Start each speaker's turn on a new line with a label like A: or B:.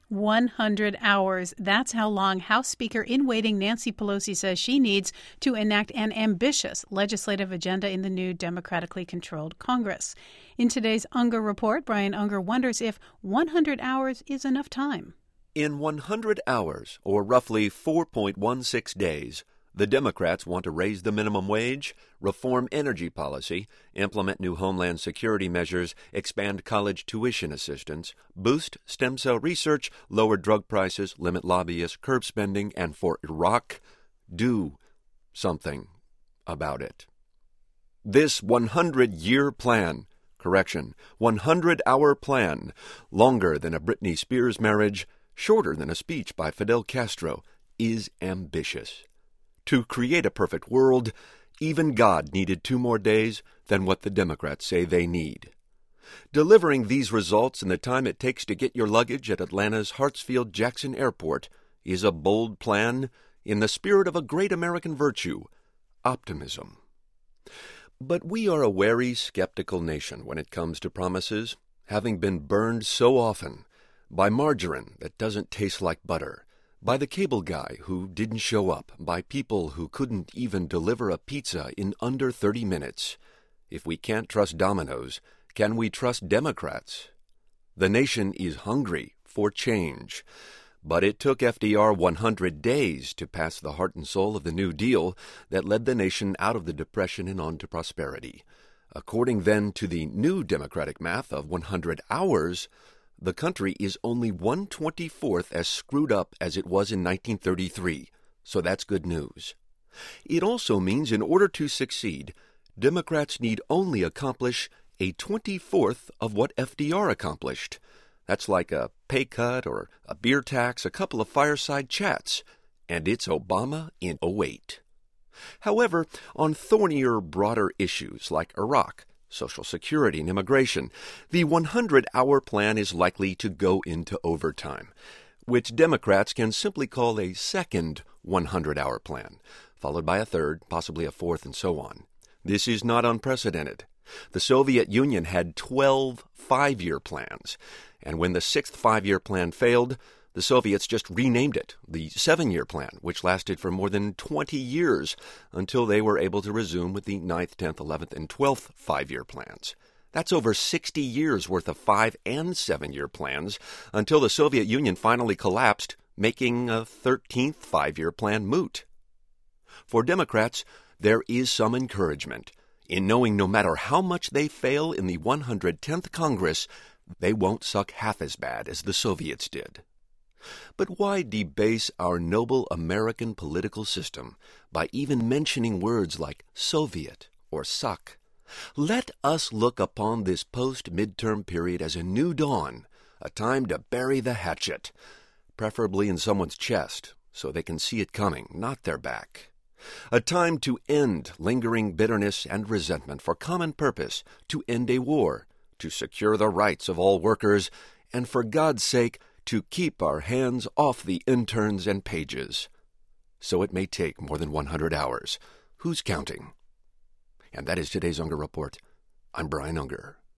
A: 100 hours. That's how long House Speaker in waiting Nancy Pelosi says she needs to enact an ambitious legislative agenda in the new democratically controlled Congress. In today's Unger Report, Brian Unger wonders if 100 hours is enough time.
B: In 100 hours, or roughly 4.16 days, the Democrats want to raise the minimum wage, reform energy policy, implement new homeland security measures, expand college tuition assistance, boost stem cell research, lower drug prices, limit lobbyists, curb spending, and for Iraq, do something about it. This 100-year plan, 100-hour plan, longer than a Britney Spears marriage, shorter than a speech by Fidel Castro, is ambitious. To create a perfect world, even God needed 2 more days than what the Democrats say they need. Delivering these results in the time it takes to get your luggage at Atlanta's Hartsfield-Jackson Airport is a bold plan in the spirit of a great American virtue, optimism. But we are a wary, skeptical nation when it comes to promises, having been burned so often by margarine that doesn't taste like butter, by the cable guy who didn't show up, by people who couldn't even deliver a pizza in under 30 minutes. If we can't trust Domino's, can we trust Democrats? The nation is hungry for change. But it took FDR 100 days to pass the heart and soul of the New Deal that led the nation out of the Depression and on to prosperity. According then to the new Democratic math of 100 hours, the country is only 1/24th as screwed up as it was in 1933, so that's good news. It also means in order to succeed, Democrats need only accomplish a 24th of what FDR accomplished. That's like a pay cut or a beer tax, a couple of fireside chats, and it's Obama in 08. However, on thornier, broader issues like Iraq, Social Security, and immigration, the 100-hour plan is likely to go into overtime, which Democrats can simply call a second 100-hour plan, followed by a third, possibly a fourth, and so on. This is not unprecedented. The Soviet Union had 12 5-year plans, and when the 6th 5-year plan failed, the Soviets just renamed it the 7-year plan, which lasted for more than 20 years until they were able to resume with the 9th, 10th, 11th, and 12th 5-year plans. That's over 60 years worth of 5- and 7-year plans until the Soviet Union finally collapsed, making a 13th 5-year plan moot. For Democrats, there is some encouragement in knowing no matter how much they fail in the 110th Congress, they won't suck half as bad as the Soviets did. But why debase our noble American political system by even mentioning words like Soviet or suck? Let us look upon this post-midterm period as a new dawn, a time to bury the hatchet, preferably in someone's chest, so they can see it coming, not their back. A time to end lingering bitterness and resentment for common purpose, to end a war, to secure the rights of all workers, and for God's sake, to keep our hands off the interns and pages. So it may take more than 100 hours. Who's counting? And that is today's Unger Report. I'm Brian Unger.